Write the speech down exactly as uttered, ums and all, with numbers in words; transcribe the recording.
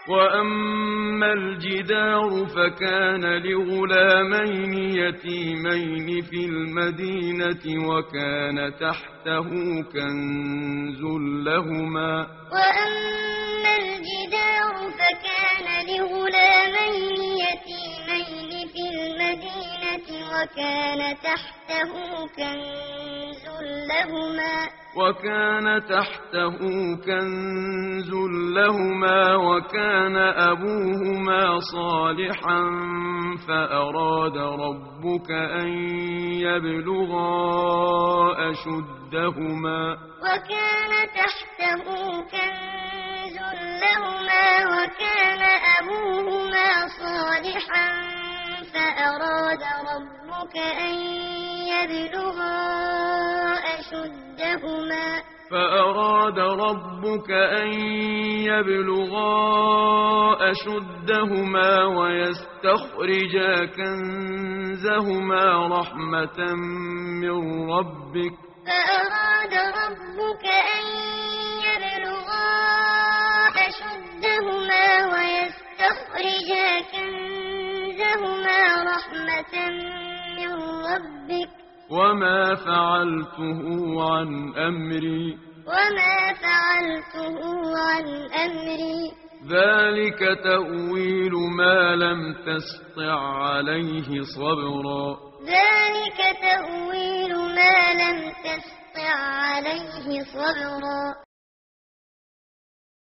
وأما الجدار فكان لغلامين يتيمين في المدينة وكان تحته كنز لهما وأما الجدار فكان لغلامين يتيمين في المدينة وكان تحته كنز لهما وكان تحته كنز لهما وكان أبوهما صالحا فأراد ربك أن يبلغا أشدهما وكان تحته كنز لهما وكان أبوهما صالحا فأراد ربك أن يبلغا أشدهما فأراد ربك أن يبلغا أشدهما ويستخرجا كنزهما رحمة من ربك فأراد ربك أن يبلغا أشدهما ويستخرجا كنزهما رحمة من ربك وما فعلته عن أمري وما فعلته عن أمري ذلك تأويل ما لم تسطع عليه صبرا ذلك تأويل ما لم تسطع عليه صبرا